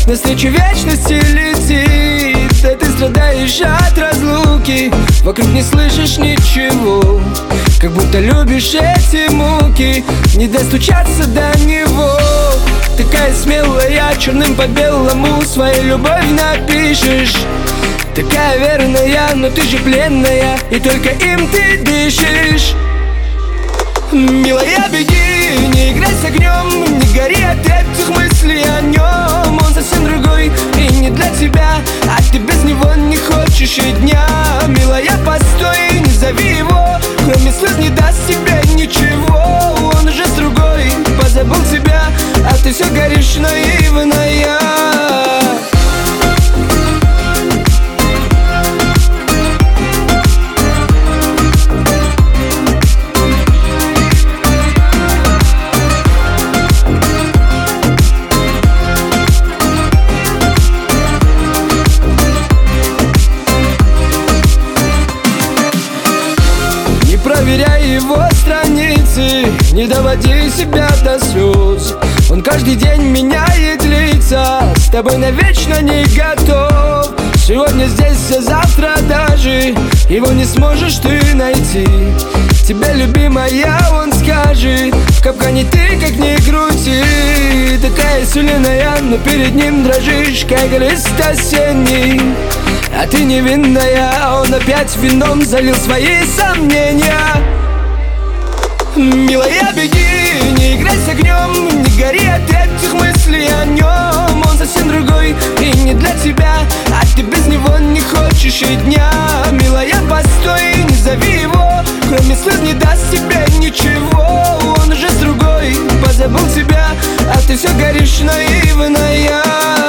навстречу вечности летит. А ты страдаешь от разлуки, вокруг не слышишь ничего, как будто любишь эти муки, не достучаться до него. Такая смелая, черным по белому свою любовь напишешь. Такая верная, но ты же пленная, и только им ты дышишь. Милая, беги, не играй с огнем, не гори от этих мыслей о нем. Он совсем другой и не для тебя, а ты без него не хочешь и дня. Милая, постой, не зови его, кроме слез не даст тебе ничего. Он уже с другой, позабыл тебя, а ты все горишь наивная. Проверяй его страницы, не доводи себя до слез. Он каждый день меняет лица, с тобой навечно не готов. Сегодня здесь, а завтра даже его не сможешь ты найти. Тебя, любимая, он скажет, в капкане ты как ни крути. Такая сильная, но перед ним дрожишь, как лист осенний. А ты невинная, он опять вином залил свои сомнения. Милая, беги, не играй с огнем, не гори от этих мыслей о нем. Он совсем другой и не для тебя, а ты без него не хочешь и дня. Милая, постой, не зови его, кроме слез не даст тебе ничего. Он уже с другой, позабыл тебя, а ты все горишь наивная.